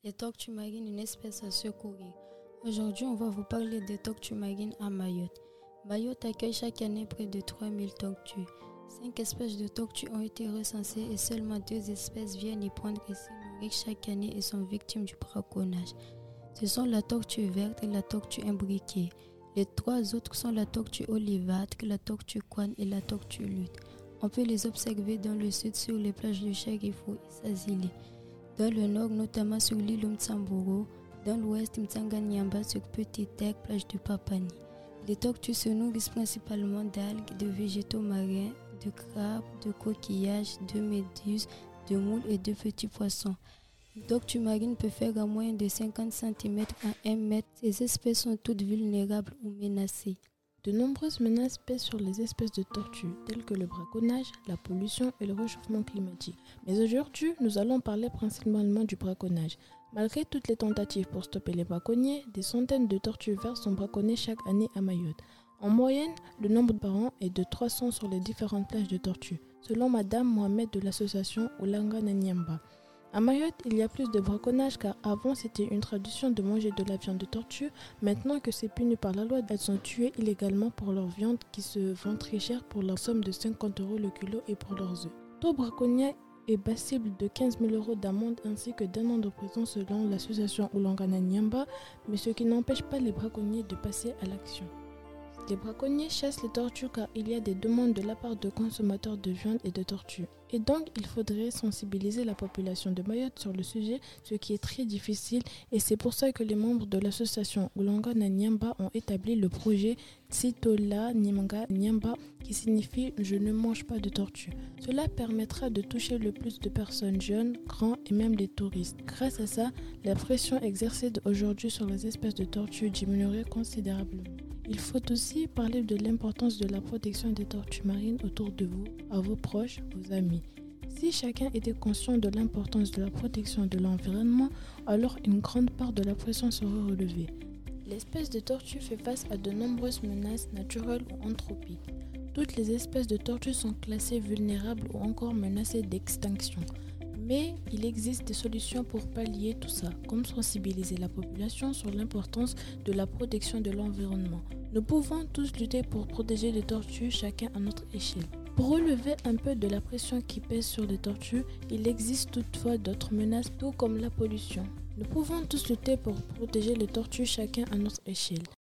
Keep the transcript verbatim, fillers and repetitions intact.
Les tortues marines, une espèce à secourir. Aujourd'hui, on va vous parler des tortues marines à Mayotte. Mayotte accueille chaque année près de trois mille tortues. Cinq espèces de tortues ont été recensées et seulement deux espèces viennent y prendre et s'y nourrir chaque année et sont victimes du braconnage. Ce sont la tortue verte et la tortue imbriquée. Les trois autres sont la tortue olivâtre, la tortue couane et la tortue luth. On peut les observer dans le sud sur les plages de Cherifou et Sazili. Dans le nord, notamment sur l'île Mtsamboro, dans l'ouest, Mtsanga-Nyamba sur Petite Terre, plage de Papani. Les tortues se nourrissent principalement d'algues, de végétaux marins, de crabes, de coquillages, de méduses, de moules et de petits poissons. Une tortue marine peut faire en moyenne de cinquante centimètres à un mètre. Ces espèces sont toutes vulnérables ou menacées. De nombreuses menaces pèsent sur les espèces de tortues, telles que le braconnage, la pollution et le réchauffement climatique. Mais aujourd'hui, nous allons parler principalement du braconnage. Malgré toutes les tentatives pour stopper les braconniers, des centaines de tortues vertes sont braconnées chaque année à Mayotte. En moyenne, le nombre par an est de trois cents sur les différentes plages de tortues, selon Madame Mohamed de l'association Oulanga-Nyamba. À Mayotte, il y a plus de braconnage car avant c'était une tradition de manger de la viande de tortue. Maintenant que c'est puni par la loi, elles sont tuées illégalement pour leur viande qui se vend très cher pour la somme de cinquante euros le kilo et pour leurs œufs. Tout braconnier est passible de quinze mille euros d'amende ainsi que d'un an de prison selon l'association Oulanga-Nyamba, mais ce qui n'empêche pas les braconniers de passer à l'action. Les braconniers chassent les tortues car il y a des demandes de la part de consommateurs de viande et de tortues. Et donc, il faudrait sensibiliser la population de Mayotte sur le sujet, ce qui est très difficile. Et c'est pour ça que les membres de l'association Oulanga-Nyamba ont établi le projet Tsitola Nyanga Nyamba, qui signifie « Je ne mange pas de tortue ». Cela permettra de toucher le plus de personnes jeunes, grands et même les touristes. Grâce à ça, la pression exercée aujourd'hui sur les espèces de tortues diminuerait considérablement. Il faut aussi parler de l'importance de la protection des tortues marines autour de vous, à vos proches, vos amis. Si chacun était conscient de l'importance de la protection de l'environnement, alors une grande part de la pression serait relevée. L'espèce de tortue fait face à de nombreuses menaces naturelles ou anthropiques. Toutes les espèces de tortues sont classées vulnérables ou encore menacées d'extinction. Mais il existe des solutions pour pallier tout ça, comme sensibiliser la population sur l'importance de la protection de l'environnement. Nous pouvons tous lutter pour protéger les tortues, chacun à notre échelle. Pour relever un peu de la pression qui pèse sur les tortues, il existe toutefois d'autres menaces, tout comme la pollution. Nous pouvons tous lutter pour protéger les tortues, chacun à notre échelle.